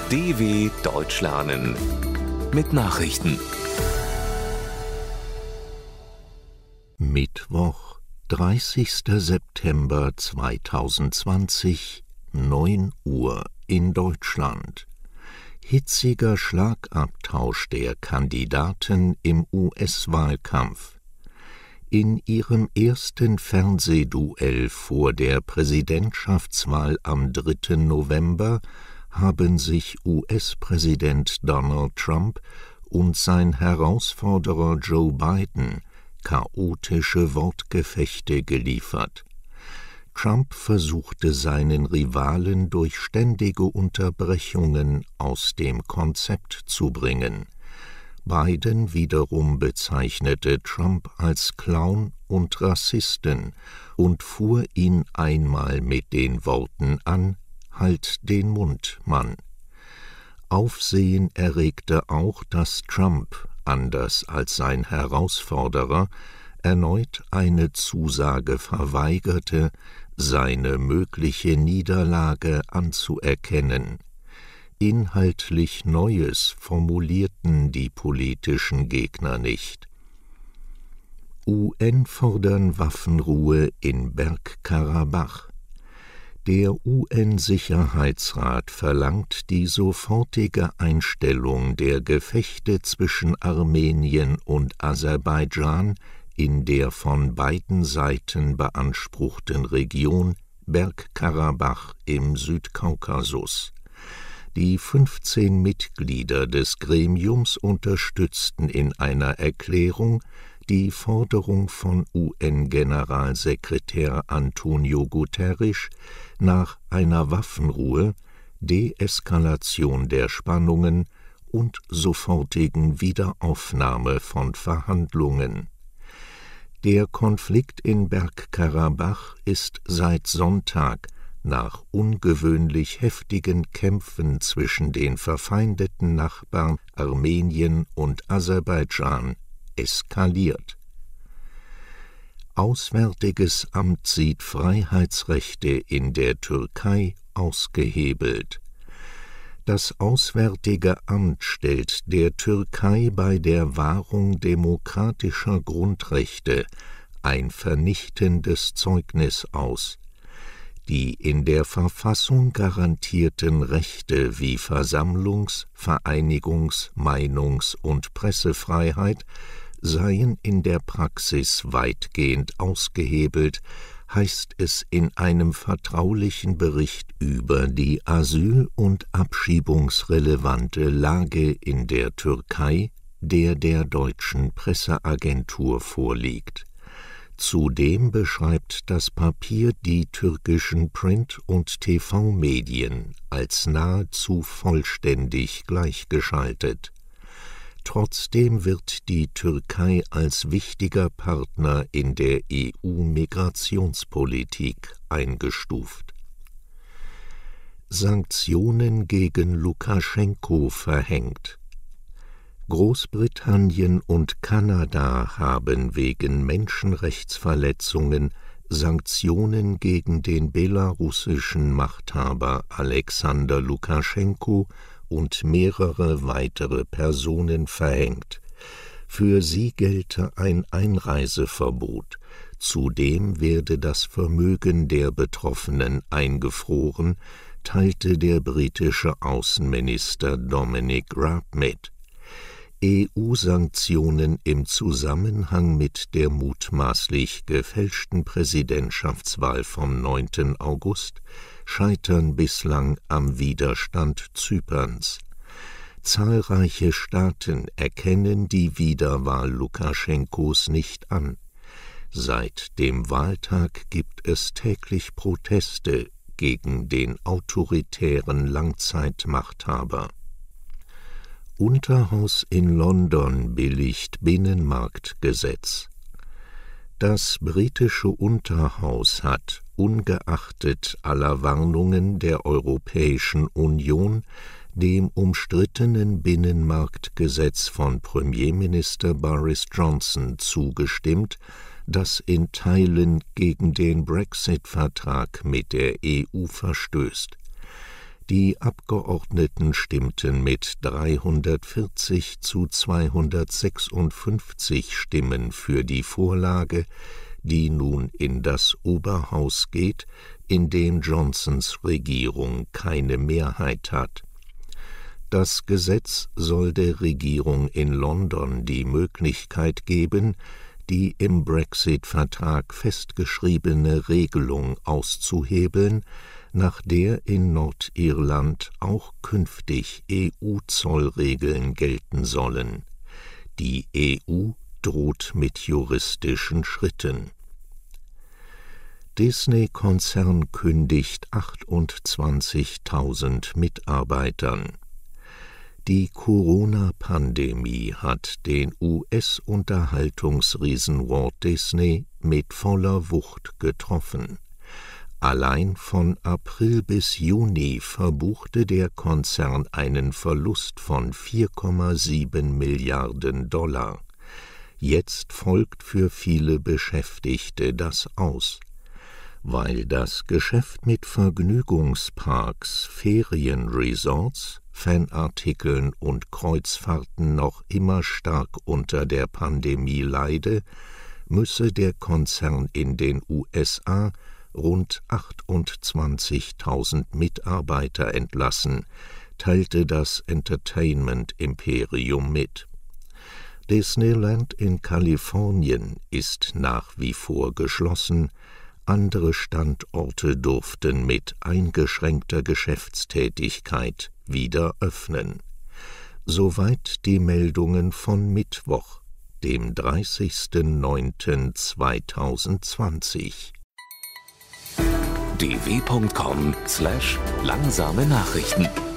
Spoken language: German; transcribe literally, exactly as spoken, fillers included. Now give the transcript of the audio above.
D W Deutsch lernen mit Nachrichten. Mittwoch, dreißigster September zweitausendzwanzig, neun Uhr in Deutschland. Hitziger Schlagabtausch der Kandidaten im U S-Wahlkampf. In ihrem ersten Fernsehduell vor der Präsidentschaftswahl am dritten November haben sich U S-Präsident Donald Trump und sein Herausforderer Joe Biden chaotische Wortgefechte geliefert. Trump versuchte seinen Rivalen durch ständige Unterbrechungen aus dem Konzept zu bringen. Biden wiederum bezeichnete Trump als Clown und Rassisten und fuhr ihn einmal mit den Worten an: »Halt den Mund, Mann!« Aufsehen erregte auch, dass Trump, anders als sein Herausforderer, erneut eine Zusage verweigerte, seine mögliche Niederlage anzuerkennen. Inhaltlich Neues formulierten die politischen Gegner nicht. U N fordern Waffenruhe in Bergkarabach. Der U N-Sicherheitsrat verlangt die sofortige Einstellung der Gefechte zwischen Armenien und Aserbaidschan in der von beiden Seiten beanspruchten Region Bergkarabach im Südkaukasus. Die fünfzehn Mitglieder des Gremiums unterstützten in einer Erklärung die Forderung von U N-Generalsekretär Antonio Guterres nach einer Waffenruhe, Deeskalation der Spannungen und sofortigen Wiederaufnahme von Verhandlungen. Der Konflikt in Bergkarabach ist seit Sonntag nach ungewöhnlich heftigen Kämpfen zwischen den verfeindeten Nachbarn Armenien und Aserbaidschan eskaliert. Auswärtiges Amt sieht Freiheitsrechte in der Türkei ausgehebelt. Das Auswärtige Amt stellt der Türkei bei der Wahrung demokratischer Grundrechte ein vernichtendes Zeugnis aus. Die in der Verfassung garantierten Rechte wie Versammlungs-, Vereinigungs-, Meinungs- und Pressefreiheit seien in der Praxis weitgehend ausgehebelt, heißt es in einem vertraulichen Bericht über die asyl- und abschiebungsrelevante Lage in der Türkei, der der deutschen Presseagentur vorliegt. Zudem beschreibt das Papier die türkischen Print- und T V-Medien als nahezu vollständig gleichgeschaltet. Trotzdem wird die Türkei als wichtiger Partner in der E U-Migrationspolitik eingestuft. Sanktionen gegen Lukaschenko verhängt. Großbritannien und Kanada haben wegen Menschenrechtsverletzungen Sanktionen gegen den belarussischen Machthaber Alexander Lukaschenko und mehrere weitere Personen verhängt. Für sie gelte ein Einreiseverbot. Zudem werde das Vermögen der Betroffenen eingefroren, teilte der britische Außenminister Dominic Raab mit. E U-Sanktionen im Zusammenhang mit der mutmaßlich gefälschten Präsidentschaftswahl vom neunten August scheitern bislang am Widerstand Zyperns. Zahlreiche Staaten erkennen die Wiederwahl Lukaschenkos nicht an. Seit dem Wahltag gibt es täglich Proteste gegen den autoritären Langzeitmachthaber. Unterhaus in London billigt Binnenmarktgesetz. Das britische Unterhaus hat, ungeachtet aller Warnungen der Europäischen Union, dem umstrittenen Binnenmarktgesetz von Premierminister Boris Johnson zugestimmt, das in Teilen gegen den Brexit-Vertrag mit der E U verstößt. Die Abgeordneten stimmten mit dreihundertvierzig zu zweihundertsechsundfünfzig Stimmen für die Vorlage, die nun in das Oberhaus geht, in dem Johnsons Regierung keine Mehrheit hat. Das Gesetz soll der Regierung in London die Möglichkeit geben, die im Brexit-Vertrag festgeschriebene Regelung auszuhebeln, nach der in Nordirland auch künftig E U-Zollregeln gelten sollen. Die E U droht mit juristischen Schritten. Disney-Konzern kündigt achtundzwanzigtausend Mitarbeitern. Die Corona-Pandemie hat den U S-Unterhaltungsriesen Walt Disney mit voller Wucht getroffen. Allein von April bis Juni verbuchte der Konzern einen Verlust von vier Komma sieben Milliarden Dollar. Jetzt folgt für viele Beschäftigte das Aus. Weil das Geschäft mit Vergnügungsparks, Ferienresorts, Fanartikeln und Kreuzfahrten noch immer stark unter der Pandemie leide, müsse der Konzern in den U S A rund achtundzwanzigtausend Mitarbeiter entlassen, teilte das Entertainment-Imperium mit. Disneyland in Kalifornien ist nach wie vor geschlossen, andere Standorte durften mit eingeschränkter Geschäftstätigkeit wieder öffnen. Soweit die Meldungen von Mittwoch, dem dreißigsten neunten zweitausendzwanzig. d w punkt com slash langsame Nachrichten